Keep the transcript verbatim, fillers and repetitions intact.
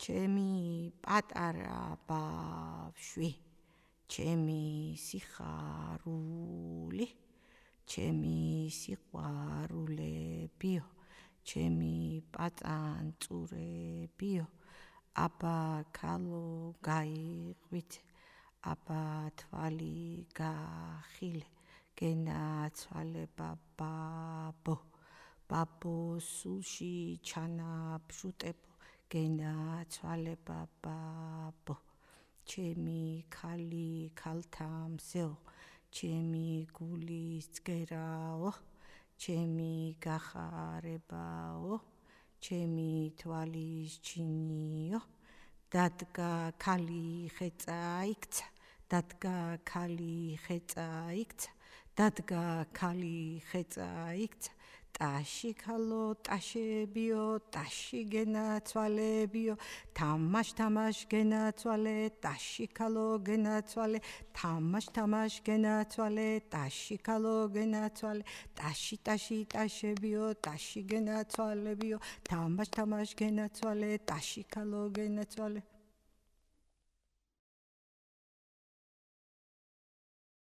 ჩემი პატარა ბავშვი, ჩემი სიხარული, ჩემი სიყვარულებიო, ჩემი პაწანწურებიო, აბა ქალო გაიყვით, აბა თვალი გახილე, გენაცვალე ბაბო, ბაბო სულში ჩანაფშუტებო, გენაცვალე ბაბო, ჩემი ქალი ქალთა მსეო, ჩემი გულის წგერაო, ჩემი გახარებაო, ჩემი თვალის ჩინიო, დადგა ქალი ხეწა იქცა, დადგა ქალი ხეწა იქცა, დადგა ქალი ხეწა იქცა, ტაში ქალო ტაშებიო, ტაში გენაცვალებიო, თამაშ თამაშ გენაცვალე, ტაში ქალო გენაცვალე, თამაშ თამაშ გენაცვალე, ტაში ქალო გენაცვალე, ტაში ტაში ტაშებიო, ტაში გენაცვალებიო, თამაშ თამაშ გენაცვალე, ტაში ქალო გენაცვალე.